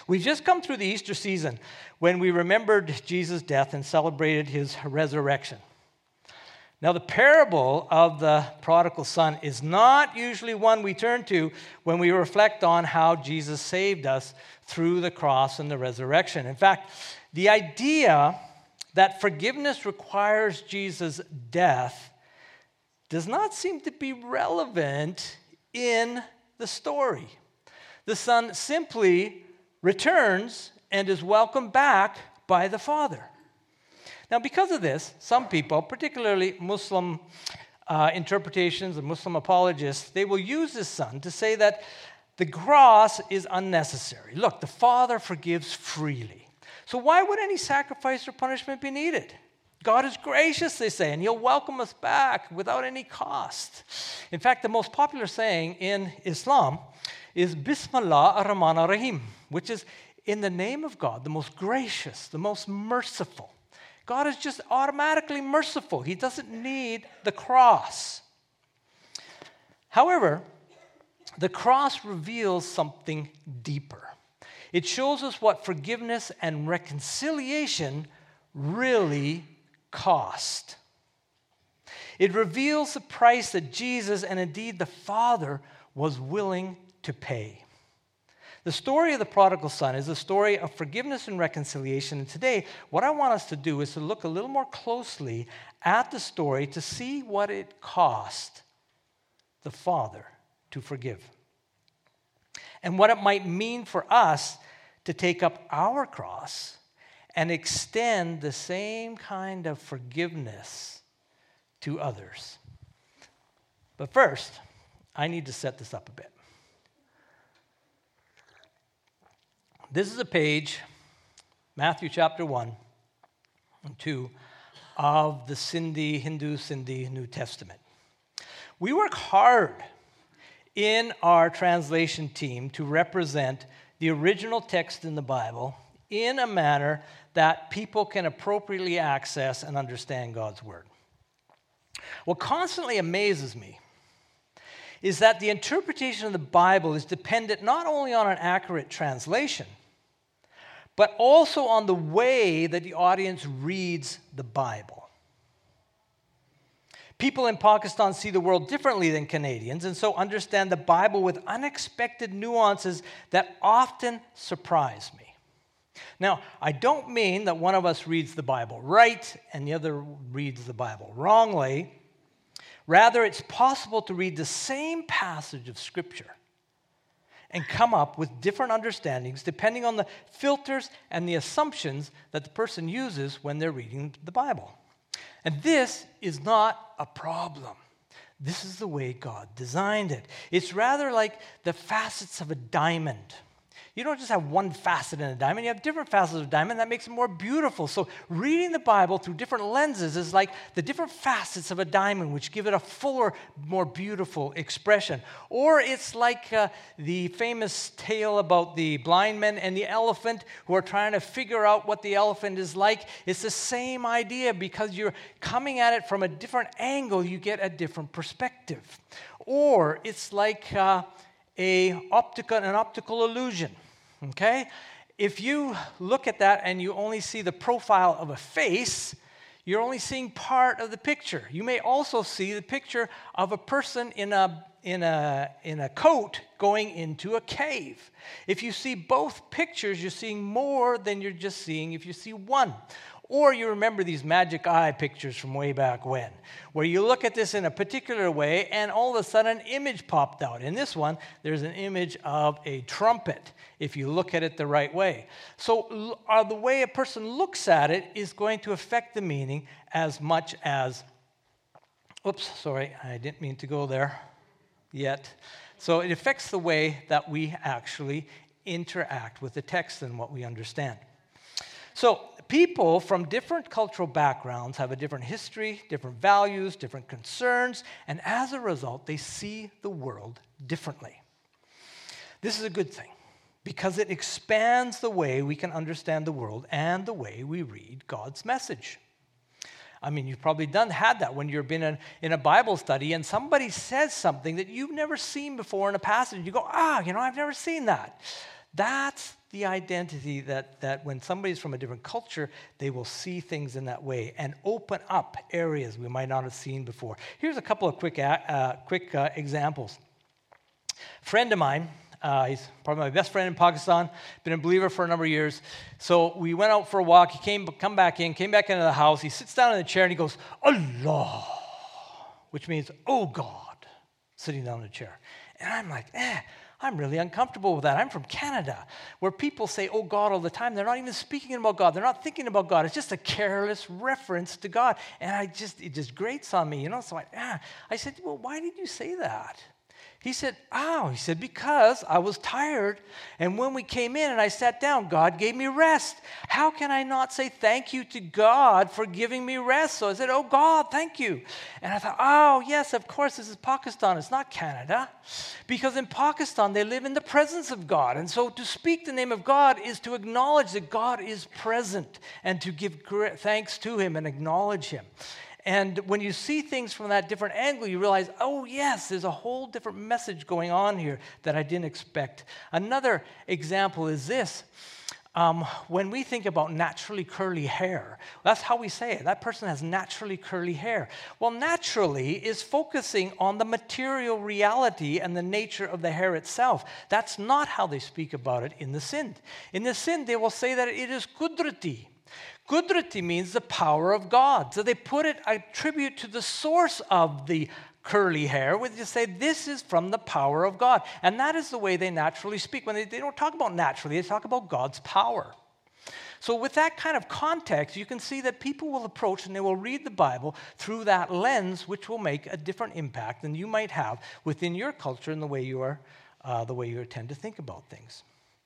We've just come through the Easter season when we remembered Jesus' death and celebrated his resurrection. Now, the parable of the prodigal son is not usually one we turn to when we reflect on how Jesus saved us through the cross and the resurrection. In fact, the idea that forgiveness requires Jesus' death does not seem to be relevant in the story. The son simply returns and is welcomed back by the Father. Now, because of this, some people, particularly Muslim interpretations and Muslim apologists, they will use this son to say that the cross is unnecessary. Look, the Father forgives freely. So why would any sacrifice or punishment be needed? God is gracious, they say, and he'll welcome us back without any cost. In fact, the most popular saying in Islam is Bismillah ar-Rahman ar-Rahim, which is in the name of God, the most gracious, the most merciful. God is just automatically merciful. He doesn't need the cross. However, the cross reveals something deeper. It shows us what forgiveness and reconciliation really cost. It reveals the price that Jesus and indeed the Father was willing to pay. The story of the prodigal son is a story of forgiveness and reconciliation. And today, what I want us to do is to look a little more closely at the story to see what it cost the Father to forgive. And what it might mean for us to take up our cross and extend the same kind of forgiveness to others. But first, I need to set this up a bit. This is a page, Matthew chapter 1 and 2, of the Hindu Sindhi New Testament. We work hard in our translation team to represent the original text in the Bible in a manner that people can appropriately access and understand God's Word. What constantly amazes me is that the interpretation of the Bible is dependent not only on an accurate translation, but also on the way that the audience reads the Bible. People in Pakistan see the world differently than Canadians, and so understand the Bible with unexpected nuances that often surprise me. Now, I don't mean that one of us reads the Bible right and the other reads the Bible wrongly. Rather, it's possible to read the same passage of Scripture and come up with different understandings depending on the filters and the assumptions that the person uses when they're reading the Bible. And this is not a problem. This is the way God designed it. It's rather like the facets of a diamond. You don't just have one facet in a diamond, you have different facets of a diamond. That makes it more beautiful. So reading the Bible through different lenses is like the different facets of a diamond, which give it a fuller, more beautiful expression. Or it's like the famous tale about the blind men and the elephant who are trying to figure out what the elephant is like. It's the same idea. Because you're coming at it from a different angle, you get a different perspective. Or it's like an optical illusion. Okay? If you look at that and you only see the profile of a face, you're only seeing part of the picture. You may also see the picture of a person in a coat going into a cave. If you see both pictures, you're seeing more than you're just seeing if you see one. Or you remember these magic eye pictures from way back when, where you look at this in a particular way and all of a sudden an image popped out. In this one, there's an image of a trumpet, if you look at it the right way. So the way a person looks at it is going to affect the meaning as much as, oops, sorry, I didn't mean to go there yet. So it affects the way that we actually interact with the text and what we understand. So people from different cultural backgrounds have a different history, different values, different concerns, and as a result, they see the world differently. This is a good thing because it expands the way we can understand the world and the way we read God's message. I mean, you've probably had that when you've been in a Bible study and somebody says something that you've never seen before in a passage. You go, I've never seen that. That's the identity that when somebody's from a different culture, they will see things in that way and open up areas we might not have seen before. Here's a couple of quick examples. Friend of mine, he's probably my best friend in Pakistan, been a believer for a number of years. So we went out for a walk. He came back into the house. He sits down in the chair and he goes, Allah, which means, oh God, sitting down in the chair. And I'm like, I'm really uncomfortable with that. I'm from Canada, where people say, oh God, all the time. They're not even speaking about God. They're not thinking about God. It's just a careless reference to God. And it just grates on me, So I said, well, why did you say that? He said, because I was tired, and when we came in and I sat down, God gave me rest. How can I not say thank you to God for giving me rest? So I said, oh God, thank you. And I thought, oh yes, of course, this is Pakistan, it's not Canada. Because in Pakistan, they live in the presence of God. And so to speak the name of God is to acknowledge that God is present and to give thanks to Him and acknowledge Him. And when you see things from that different angle, you realize, oh yes, there's a whole different message going on here that I didn't expect. Another example is this. When we think about naturally curly hair, that's how we say it. That person has naturally curly hair. Well, naturally is focusing on the material reality and the nature of the hair itself. That's not how they speak about it in the Sindh. In the Sindh, they will say that it is kudrati. Kudrati means the power of God. So they attribute to the source of the curly hair, where they say this is from the power of God. And that is the way they naturally speak. When they don't talk about naturally, they talk about God's power. So with that kind of context, you can see that people will approach and they will read the Bible through that lens, which will make a different impact than you might have within your culture and the way you tend to think about things.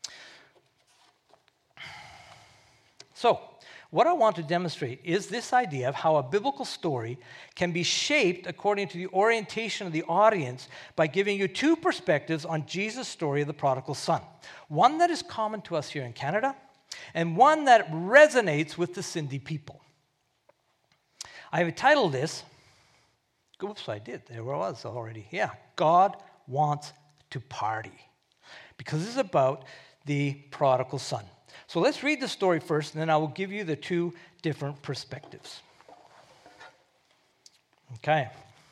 So, what I want to demonstrate is this idea of how a biblical story can be shaped according to the orientation of the audience by giving you two perspectives on Jesus' story of the prodigal son. One that is common to us here in Canada, and one that resonates with the Sindhi people. I have titled this, oops, I did, there it was already. Yeah, God wants to party. Because this is about the prodigal son. So let's read the story first, and then I will give you the two different perspectives. Okay.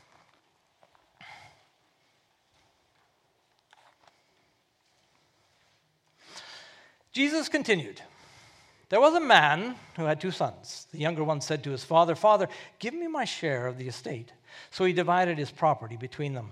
Jesus continued. There was a man who had two sons. The younger one said to his father, Father, give me my share of the estate. So he divided his property between them.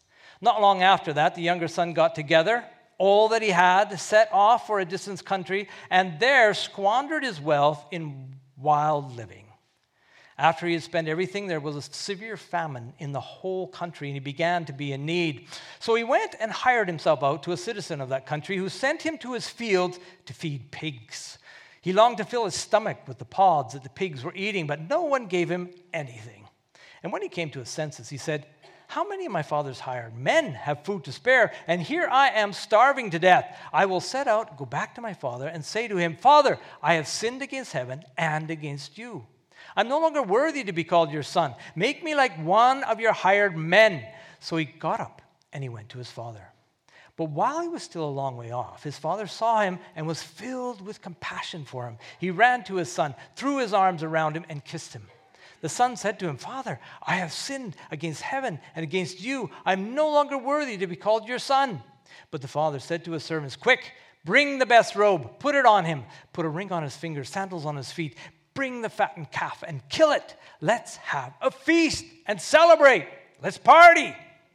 Not long after that, the younger son got together all that he had, set off for a distant country, and there squandered his wealth in wild living. After he had spent everything, there was a severe famine in the whole country, and he began to be in need. So he went and hired himself out to a citizen of that country who sent him to his fields to feed pigs. He longed to fill his stomach with the pods that the pigs were eating, but no one gave him anything. And when he came to his senses, he said, How many of my father's hired men have food to spare, and here I am starving to death? I will set out, go back to my father, and say to him, Father, I have sinned against heaven and against you. I'm no longer worthy to be called your son. Make me like one of your hired men. So he got up and he went to his father. But while he was still a long way off, his father saw him and was filled with compassion for him. He ran to his son, threw his arms around him, and kissed him. The son said to him, Father, I have sinned against heaven and against you. I'm no longer worthy to be called your son. But the father said to his servants, Quick, bring the best robe, put it on him, put a ring on his finger, sandals on his feet. Bring the fattened calf and kill it. Let's have a feast and celebrate. Let's party.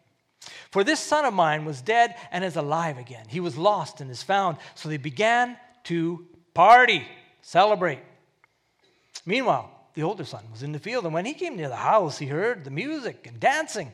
For this son of mine was dead and is alive again. He was lost and is found. So they began to party, celebrate. Meanwhile, the older son was in the field, and when he came near the house, he heard the music and dancing.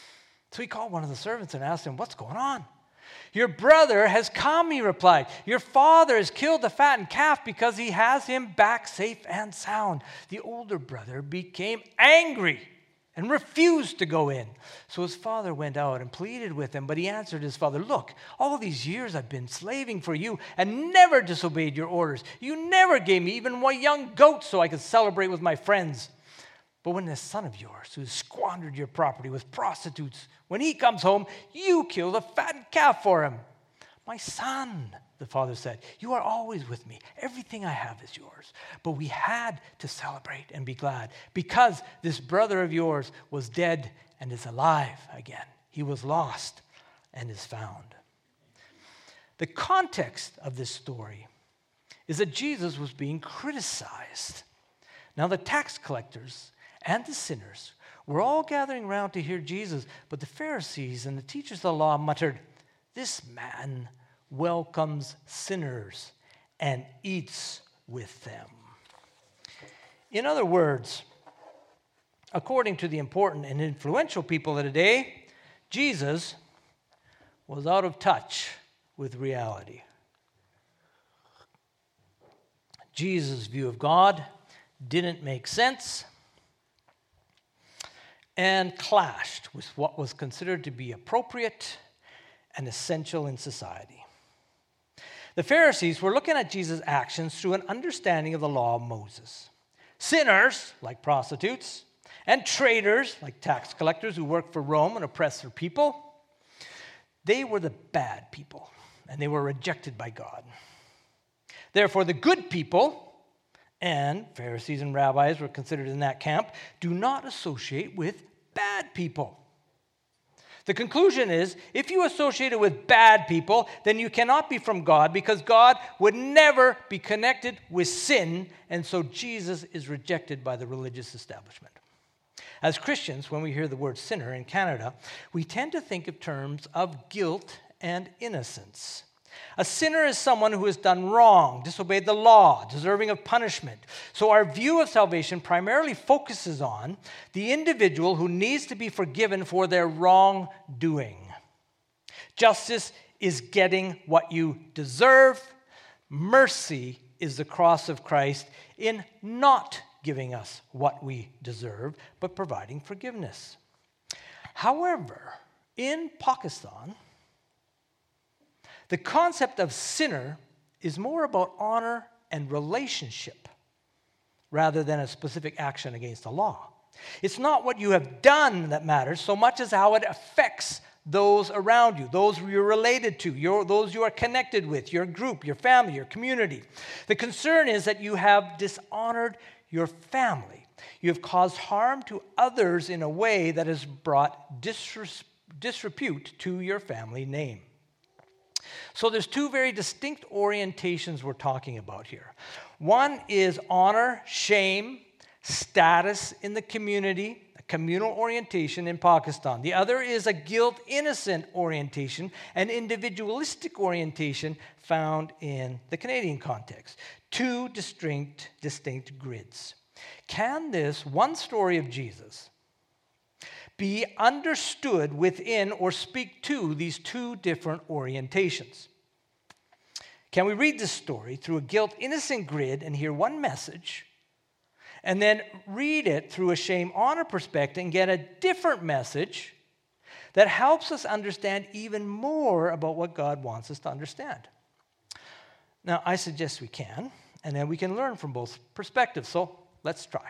So he called one of the servants and asked him, What's going on? Your brother has come, he replied. Your father has killed the fattened calf because he has him back safe and sound. The older brother became angry and refused to go in. So his father went out and pleaded with him, but he answered his father, Look, all these years I've been slaving for you and never disobeyed your orders. You never gave me even one young goat so I could celebrate with my friends. But when this son of yours, who squandered your property with prostitutes, when he comes home, you kill the fattened calf for him. My son, the father said, "You are always with me. Everything I have is yours." But we had to celebrate and be glad because this brother of yours was dead and is alive again. He was lost and is found. The context of this story is that Jesus was being criticized. Now, the tax collectors and the sinners were all gathering around to hear Jesus, but the Pharisees and the teachers of the law muttered, "This man welcomes sinners and eats with them." In other words, according to the important and influential people of the day, Jesus was out of touch with reality. Jesus' view of God didn't make sense and clashed with what was considered to be appropriate and essential in society. The Pharisees were looking at Jesus' actions through an understanding of the law of Moses. Sinners, like prostitutes, and traitors, like tax collectors who worked for Rome and oppressed their people, they were the bad people, and they were rejected by God. Therefore, the good people, and Pharisees and rabbis were considered in that camp, do not associate with bad people. The conclusion is, if you associate with bad people, then you cannot be from God because God would never be connected with sin, and so Jesus is rejected by the religious establishment. As Christians, when we hear the word sinner in Canada, we tend to think of terms of guilt and innocence. A sinner is someone who has done wrong, disobeyed the law, deserving of punishment. So our view of salvation primarily focuses on the individual who needs to be forgiven for their wrongdoing. Justice is getting what you deserve. Mercy is the cross of Christ in not giving us what we deserve, but providing forgiveness. However, in Pakistan, the concept of sinner is more about honor and relationship rather than a specific action against the law. It's not what you have done that matters so much as how it affects those around you, those you're related to, those you are connected with, your group, your family, your community. The concern is that you have dishonored your family. You have caused harm to others in a way that has brought disrepute to your family name. So there's two very distinct orientations we're talking about here. One is honor, shame, status in the community, a communal orientation in Pakistan. The other is a guilt-innocent orientation, an individualistic orientation found in the Canadian context. Two distinct grids. Can this one story of Jesus be understood within or speak to these two different orientations? Can we read this story through a guilt-innocent grid and hear one message, and then read it through a shame-honor perspective and get a different message that helps us understand even more about what God wants us to understand? Now, I suggest we can, and then we can learn from both perspectives. So let's try.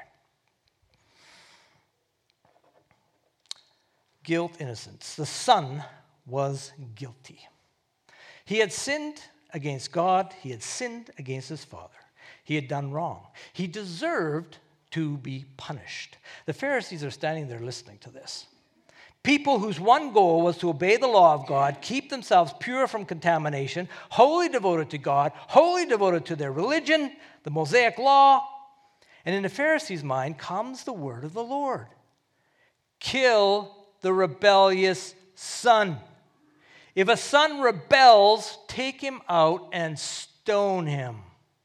Guilt, innocence. The son was guilty. He had sinned against God. He had sinned against his father. He had done wrong. He deserved to be punished. The Pharisees are standing there listening to this. People whose one goal was to obey the law of God, keep themselves pure from contamination, wholly devoted to God, wholly devoted to their religion, the Mosaic law. And in the Pharisees' mind comes the word of the Lord. Kill the rebellious son. If a son rebels, take him out and stone him.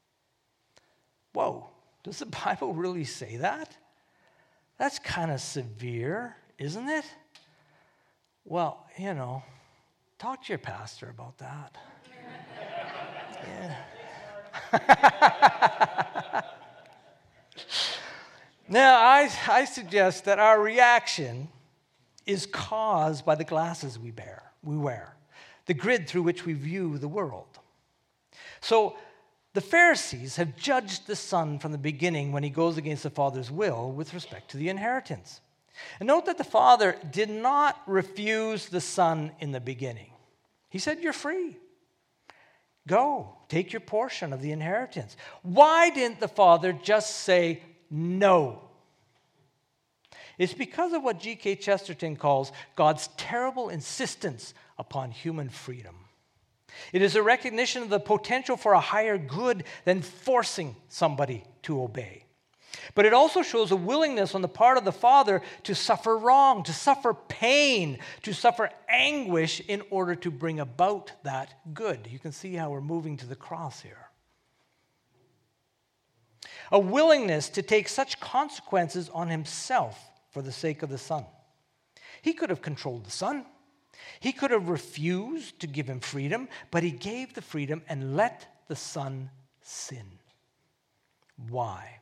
Whoa, does the Bible really say that? That's kind of severe, isn't it? Well, talk to your pastor about that. Yeah. Now, I suggest that our reaction is caused by the glasses we wear, the grid through which we view the world. So the Pharisees have judged the son from the beginning when he goes against the father's will with respect to the inheritance. And note that the father did not refuse the son in the beginning. He said, "You're free. Go, take your portion of the inheritance. Why didn't the father just say no? It's because of what G.K. Chesterton calls God's terrible insistence upon human freedom. It is a recognition of the potential for a higher good than forcing somebody to obey. But it also shows a willingness on the part of the Father to suffer wrong, to suffer pain, to suffer anguish in order to bring about that good. You can see how we're moving to the cross here. A willingness to take such consequences on himself for the sake of the Son. He could have controlled the Son. He could have refused to give him freedom, but he gave the freedom and let the Son sin. Why?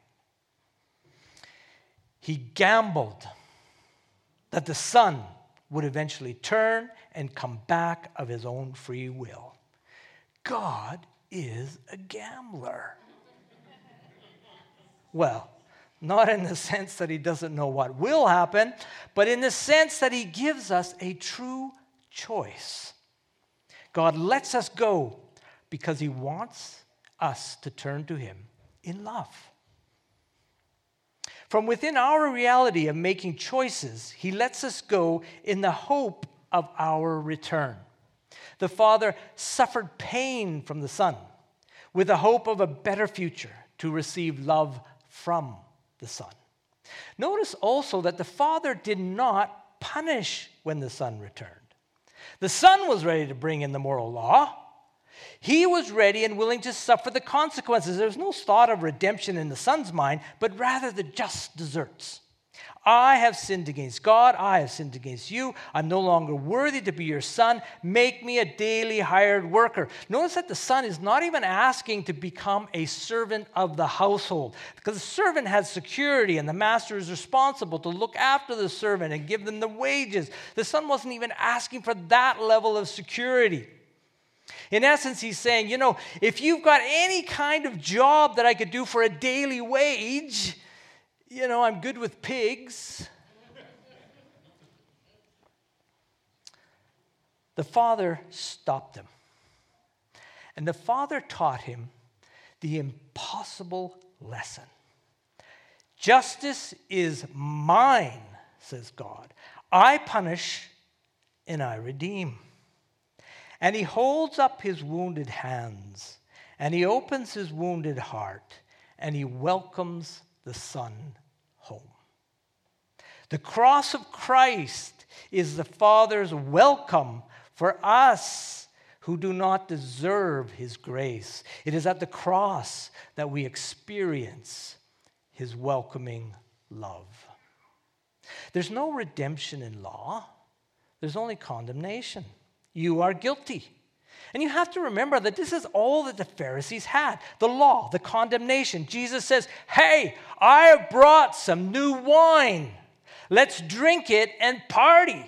He gambled that the Son would eventually turn and come back of his own free will. God is a gambler. Well, not in the sense that he doesn't know what will happen, but in the sense that he gives us a true choice. God lets us go because he wants us to turn to him in love. From within our reality of making choices, he lets us go in the hope of our return. The Father suffered pain from the Son with the hope of a better future to receive love from the Son. Notice also that the Father did not punish when the Son returned. The Son was ready to bring in the moral law. He was ready and willing to suffer the consequences. There's no thought of redemption in the Son's mind, but rather the just deserts. I have sinned against God. I have sinned against you. I'm no longer worthy to be your son. Make me a daily hired worker. Notice that the son is not even asking to become a servant of the household, because the servant has security and the master is responsible to look after the servant and give them the wages. The son wasn't even asking for that level of security. In essence, he's saying, if you've got any kind of job that I could do for a daily wage, I'm good with pigs. The Father stopped him. And the Father taught him the impossible lesson. Justice is mine, says God. I punish and I redeem. And he holds up his wounded hands, and he opens his wounded heart, and he welcomes the Son home. The cross of Christ is the Father's welcome for us who do not deserve his grace. It is at the cross that we experience his welcoming love. There's no redemption in law. There's only condemnation. You are guilty. And you have to remember that this is all that the Pharisees had. The law, the condemnation. Jesus says, hey, I have brought some new wine. Let's drink it and party.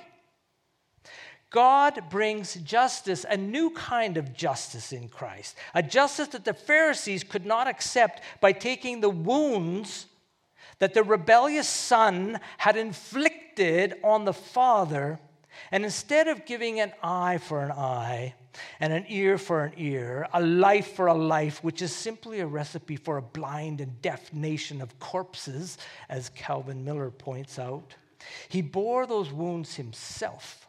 God brings justice, a new kind of justice in Christ. A justice that the Pharisees could not accept by taking the wounds that the rebellious son had inflicted on the Father. And instead of giving an eye for an eye and an ear for an ear, a life for a life, which is simply a recipe for a blind and deaf nation of corpses, as Calvin Miller points out, he bore those wounds himself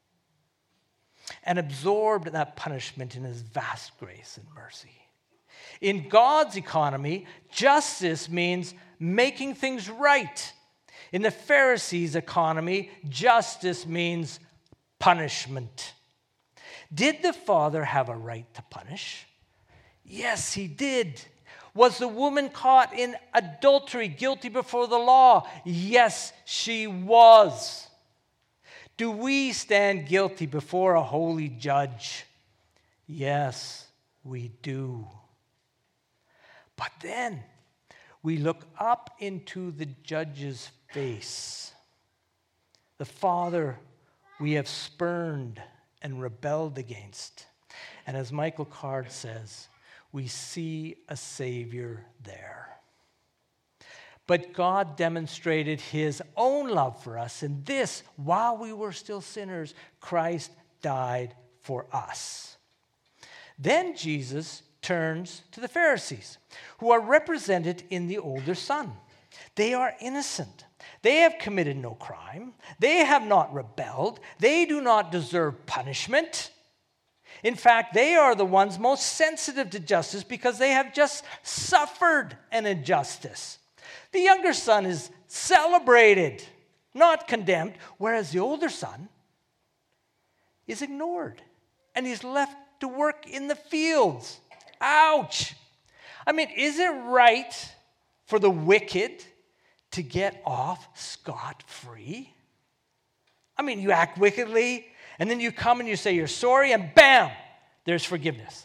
and absorbed that punishment in his vast grace and mercy. In God's economy, justice means making things right. In the Pharisees' economy, justice means punishment. Did the Father have a right to punish? Yes, he did. Was the woman caught in adultery guilty before the law? Yes, she was. Do we stand guilty before a holy judge? Yes, we do. But then we look up into the judge's face. The Father we have spurned and rebelled against. And as Michael Card says, we see a Savior there. But God demonstrated his own love for us in this: while we were still sinners, Christ died for us. Then Jesus turns to the Pharisees, who are represented in the older son. They are innocent. They have committed no crime. They have not rebelled. They do not deserve punishment. In fact, they are the ones most sensitive to justice because they have just suffered an injustice. The younger son is celebrated, not condemned, whereas the older son is ignored and he's left to work in the fields. Ouch! I mean, is it right for the wicked to get off scot-free? I mean, you act wickedly, and then you come and you say you're sorry, and bam, there's forgiveness.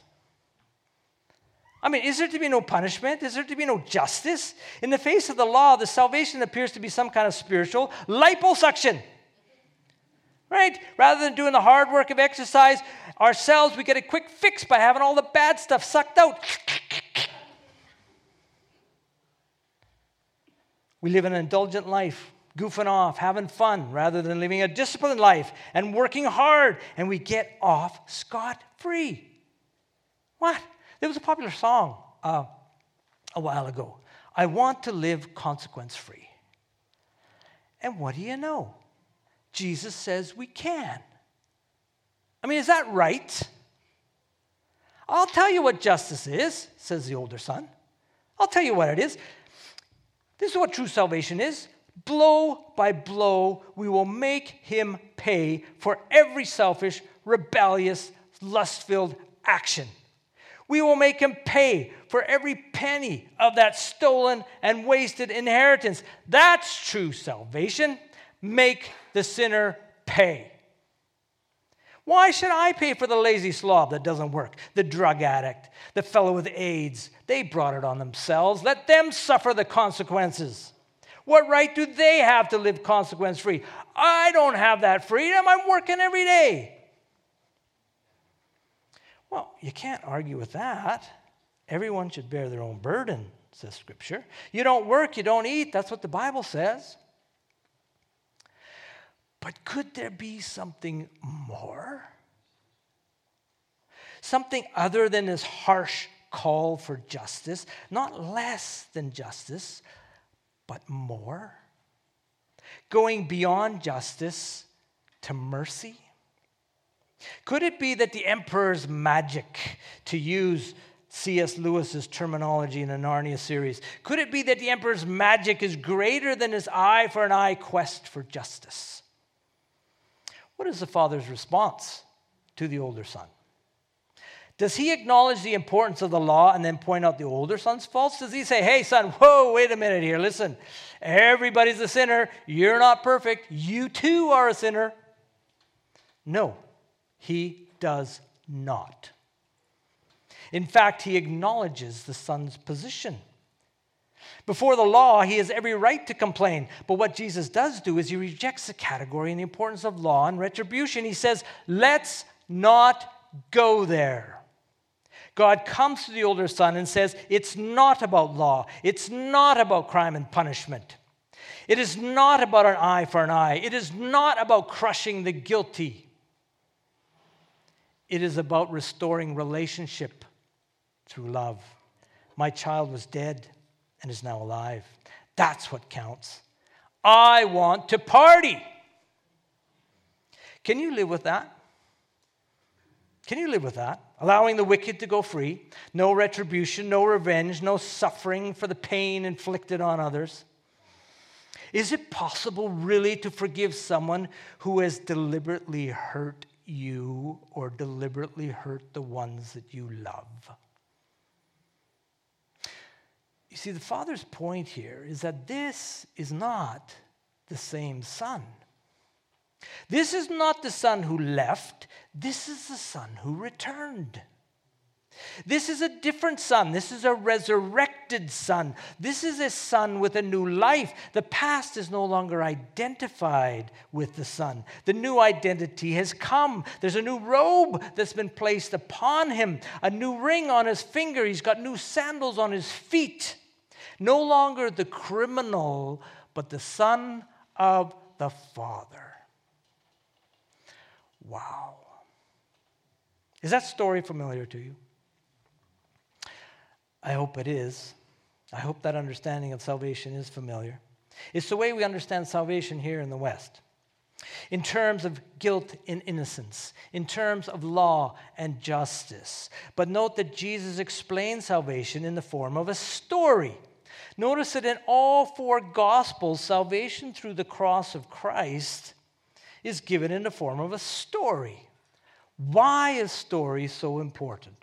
I mean, is there to be no punishment? Is there to be no justice? In the face of the law, the salvation appears to be some kind of spiritual liposuction. Right? Rather than doing the hard work of exercise ourselves, we get a quick fix by having all the bad stuff sucked out. We live an indulgent life, goofing off, having fun, rather than living a disciplined life and working hard, and we get off scot-free. What? There was a popular song a while ago. I want to live consequence-free. And what do you know? Jesus says we can. I mean, is that right? I'll tell you what justice is, says the older son. I'll tell you what it is. This is what true salvation is. Blow by blow, we will make him pay for every selfish, rebellious, lust-filled action. We will make him pay for every penny of that stolen and wasted inheritance. That's true salvation. Make the sinner pay. Why should I pay for the lazy slob that doesn't work? The drug addict, the fellow with AIDS, they brought it on themselves. Let them suffer the consequences. What right do they have to live consequence-free? I don't have that freedom. I'm working every day. Well, you can't argue with that. Everyone should bear their own burden, says Scripture. You don't work, you don't eat. That's what the Bible says. But could there be something more? Something other than this harsh call for justice, not less than justice, but more? Going beyond justice to mercy? Could it be that the emperor's magic, to use C.S. Lewis's terminology in the Narnia series, could it be that the emperor's magic is greater than his eye for an eye quest for justice? What is the father's response to the older son? Does he acknowledge the importance of the law and then point out the older son's faults? Does he say, hey, son, whoa, wait a minute here. Listen, everybody's a sinner. You're not perfect. You too are a sinner. No, he does not. In fact, he acknowledges the son's position. Before the law, he has every right to complain. But what Jesus does do is he rejects the category and the importance of law and retribution. He says, let's not go there. God comes to the older son and says, it's not about law. It's not about crime and punishment. It is not about an eye for an eye. It is not about crushing the guilty. It is about restoring relationship through love. My child was dead and is now alive. That's what counts. I want to party. Can you live with that? Can you live with that? Allowing the wicked to go free, no retribution, no revenge, no suffering for the pain inflicted on others. Is it possible really to forgive someone who has deliberately hurt you or deliberately hurt the ones that you love? You see, the father's point here is that this is not the same son. This is not the son who left. This is the son who returned. This is a different son. This is a resurrected son. This is a son with a new life. The past is no longer identified with the son. The new identity has come. There's a new robe that's been placed upon him, a new ring on his finger. He's got new sandals on his feet. No longer the criminal, but the son of the Father. Wow. Is that story familiar to you? I hope it is. I hope that understanding of salvation is familiar. It's the way we understand salvation here in the West. In terms of guilt and innocence, in terms of law and justice. But note that Jesus explains salvation in the form of a story. Notice that in all four Gospels, salvation through the cross of Christ is given in the form of a story. Why is story so important?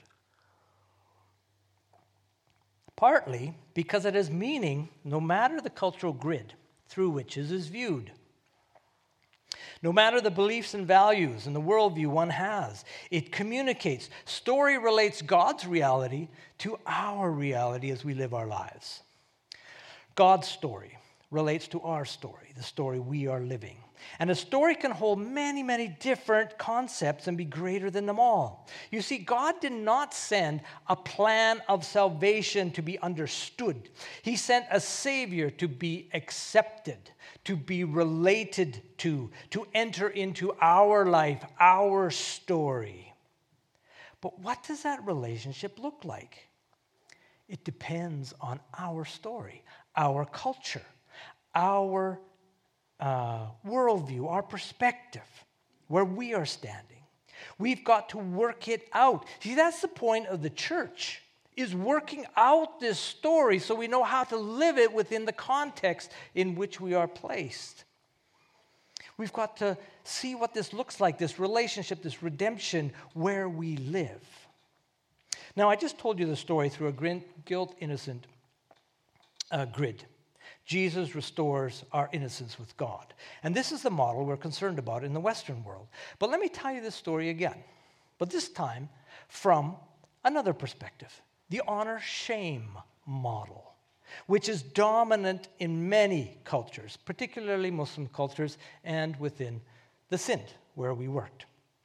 Partly because it has meaning no matter the cultural grid through which it is viewed. No matter the beliefs and values and the worldview one has, it communicates. Story relates God's reality to our reality as we live our lives. God's story relates to our story, the story we are living. And a story can hold many, many different concepts and be greater than them all. You see, God did not send a plan of salvation to be understood. He sent a Savior to be accepted, to be related to enter into our life, our story. But what does that relationship look like? It depends on our story, our culture, our worldview, our perspective, where we are standing. We've got to work it out. See, that's the point of the church, is working out this story so we know how to live it within the context in which we are placed. We've got to see what this looks like, this relationship, this redemption, where we live. Now, I just told you the story through a guilt-innocent grid. Jesus restores our innocence with God. And this is the model we're concerned about in the Western world. But let me tell you this story again, but this time from another perspective, the honor-shame model, which is dominant in many cultures, particularly Muslim cultures and within the Sindh, where we worked.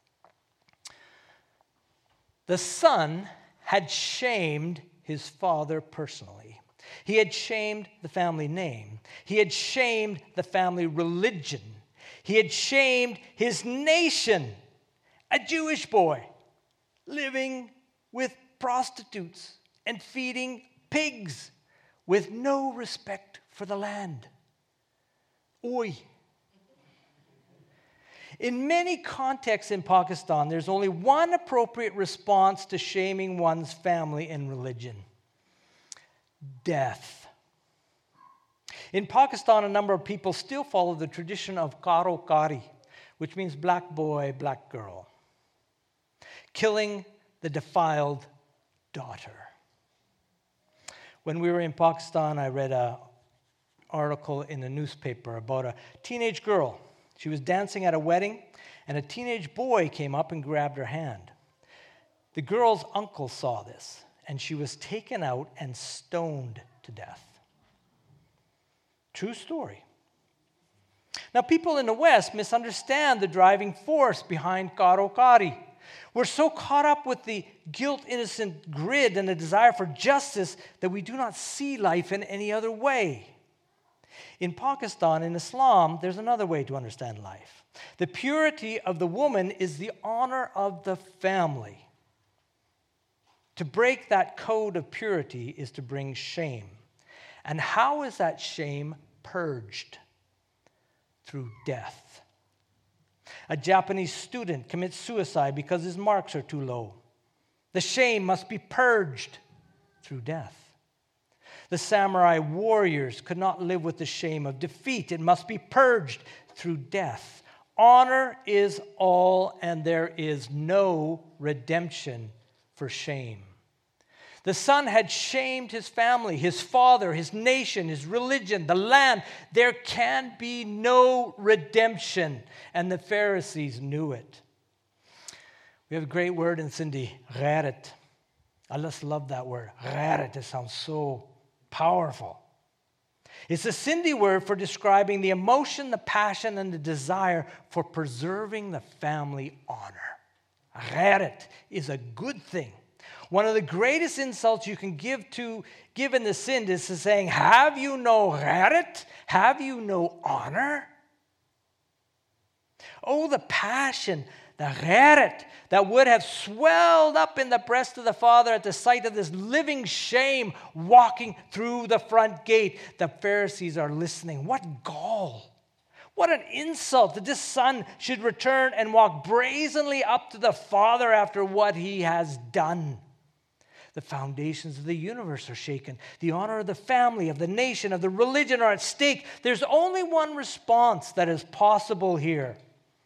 The son had shamed his father personally. He had shamed the family name. He had shamed the family religion. He had shamed his nation, a Jewish boy living with prostitutes and feeding pigs with no respect for the land. Oi. In many contexts in Pakistan, there's only one appropriate response to shaming one's family and religion: death. In Pakistan, a number of people still follow the tradition of karo kari, which means black boy, black girl, killing the defiled daughter. When we were in Pakistan, I read an article in a newspaper about a teenage girl. She was dancing at a wedding, and a teenage boy came up and grabbed her hand. The girl's uncle saw this, and she was taken out and stoned to death. True story. Now, people in the West misunderstand the driving force behind karo kari. We're so caught up with the guilt-innocent grid and the desire for justice that we do not see life in any other way. In Pakistan, in Islam, there's another way to understand life. The purity of the woman is the honor of the family. To break that code of purity is to bring shame. And how is that shame purged? Through death. A Japanese student commits suicide because his marks are too low. The shame must be purged through death. The samurai warriors could not live with the shame of defeat. It must be purged through death. Honor is all, and there is no redemption for shame. The son had shamed his family, his father, his nation, his religion, the land. There can be no redemption, and the Pharisees knew it. We have a great word in Sindhi, gharat. I just love that word, gharat. It sounds so powerful. It's a Sindhi word for describing the emotion, the passion, and the desire for preserving the family honor. Gharat is a good thing. One of the greatest insults you can give in the Sindh is to saying, have you no gharat? Have you no honor? Oh, the passion, the cheret, that would have swelled up in the breast of the father at the sight of this living shame walking through the front gate. The Pharisees are listening. What gall! What an insult that this son should return and walk brazenly up to the Father after what he has done. The foundations of the universe are shaken. The honor of the family, of the nation, of the religion are at stake. There's only one response that is possible here.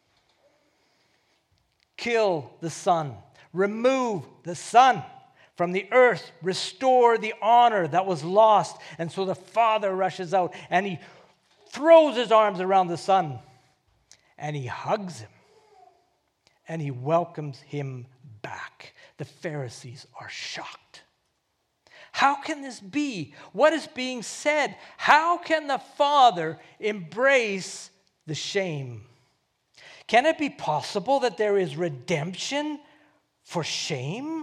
Kill the son. Remove the son from the earth. Restore the honor that was lost. And so the father rushes out and he throws his arms around the son, and he hugs him, and he welcomes him back. The Pharisees are shocked. How can this be? What is being said? How can the father embrace the shame? Can it be possible that there is redemption for shame?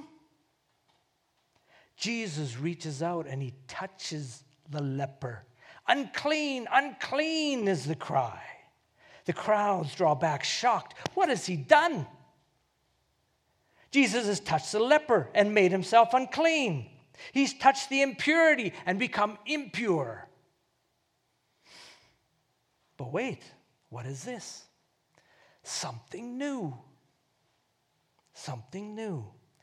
Jesus reaches out and he touches the leper. Unclean, unclean is the cry. The crowds draw back shocked. What has he done? Jesus has touched the leper and made himself unclean. He's touched the impurity and become impure. But wait, what is this? Something new. Something new.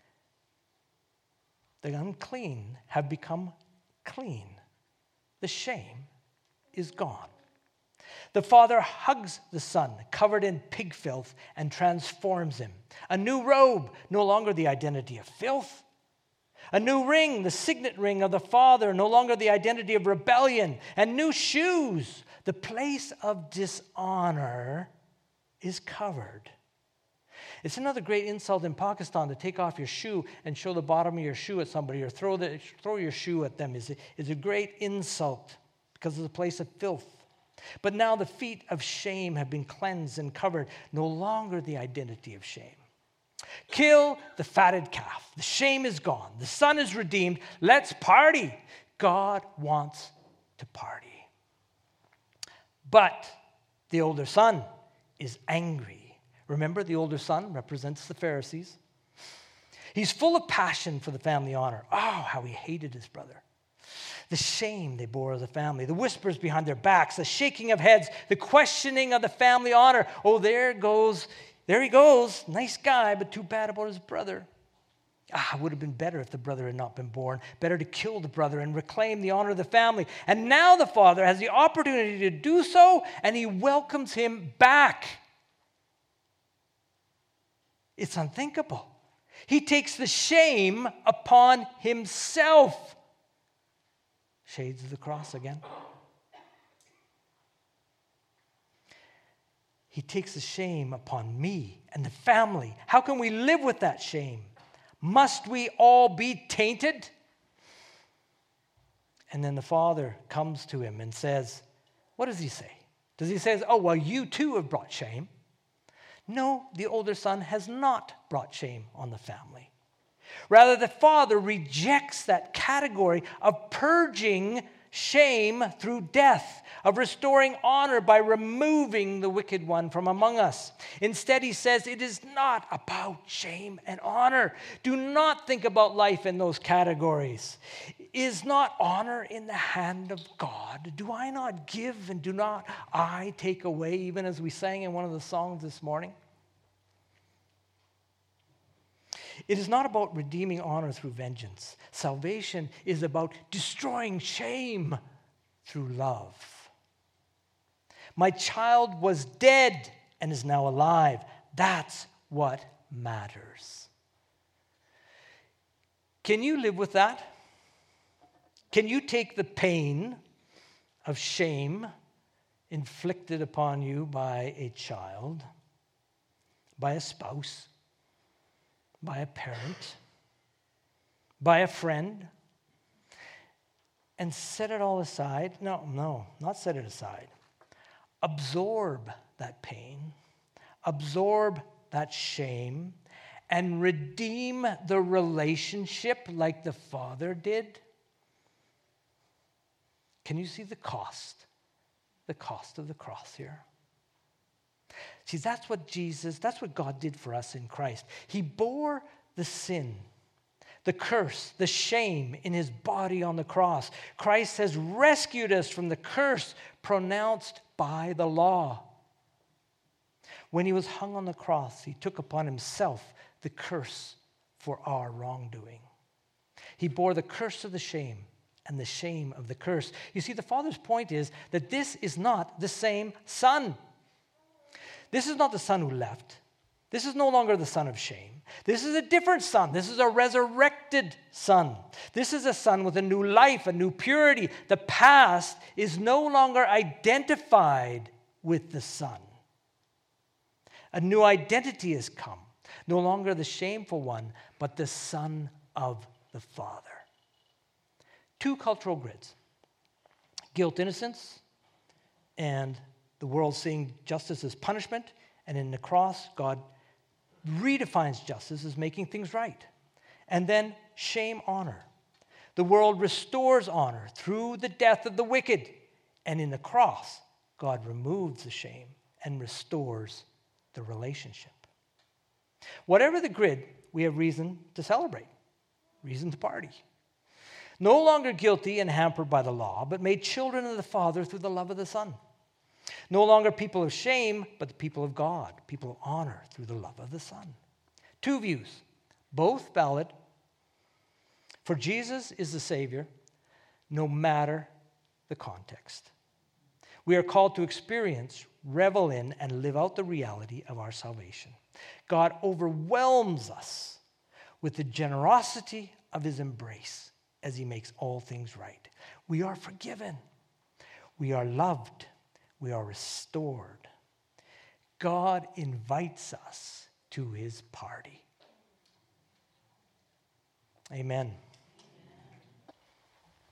The unclean have become clean. The shame is gone. The father hugs the son, covered in pig filth, and transforms him. A new robe, no longer the identity of filth. A new ring, the signet ring of the father, no longer the identity of rebellion. And new shoes, the place of dishonor is covered. It's another great insult in Pakistan to take off your shoe and show the bottom of your shoe at somebody, or throw your shoe at them is a great insult because it's a place of filth. But now the feet of shame have been cleansed and covered, no longer the identity of shame. Kill the fatted calf. The shame is gone. The son is redeemed. Let's party. God wants to party. But the older son is angry. Remember, the older son represents the Pharisees. He's full of passion for the family honor. Oh, how he hated his brother. The shame they bore as a family, the whispers behind their backs, the shaking of heads, the questioning of the family honor. Oh, there he goes. Nice guy, but too bad about his brother. It would have been better if the brother had not been born. Better to kill the brother and reclaim the honor of the family. And now the father has the opportunity to do so, and he welcomes him back. It's unthinkable. He takes the shame upon himself. Shades of the cross again. He takes the shame upon me and the family. How can we live with that shame? Must we all be tainted? And then the father comes to him and says, what does he say? Does he say, oh, well, you too have brought shame? No, the older son has not brought shame on the family. Rather, the father rejects that category of purging shame through death, of restoring honor by removing the wicked one from among us. Instead, he says, it is not about shame and honor. Do not think about life in those categories. Is not honor in the hand of God? Do I not give and do not I take away, even as we sang in one of the songs this morning? It is not about redeeming honor through vengeance. Salvation is about destroying shame through love. My child was dead and is now alive. That's what matters. Can you live with that? Can you take the pain of shame inflicted upon you by a child, by a spouse, by a parent, by a friend, and set it all aside? No, not set it aside. Absorb that pain, absorb that shame, and redeem the relationship like the Father did. Can you see the cost of the cross here? See, that's what God did for us in Christ. He bore the sin, the curse, the shame in his body on the cross. Christ has rescued us from the curse pronounced by the law. When he was hung on the cross, he took upon himself the curse for our wrongdoing. He bore the curse of the shame and the shame of the curse. You see, the Father's point is that this is not the same Son. This is not the Son who left. This is no longer the son of shame. This is a different Son. This is a resurrected Son. This is a Son with a new life, a new purity. The past is no longer identified with the Son. A new identity has come. No longer the shameful one, but the Son of the Father. Two cultural grids. Guilt, innocence, and the world seeing justice as punishment. And in the cross, God redefines justice as making things right. And then shame, honor. The world restores honor through the death of the wicked. And in the cross, God removes the shame and restores the relationship. Whatever the grid, we have reason to celebrate, reason to party. No longer guilty and hampered by the law, but made children of the Father through the love of the Son. No longer people of shame, but the people of God, people of honor through the love of the Son. Two views, both valid. For Jesus is the Savior, no matter the context. We are called to experience, revel in, and live out the reality of our salvation. God overwhelms us with the generosity of his embrace as he makes all things right. We are forgiven. We are loved. We are restored. God invites us to his party. Amen.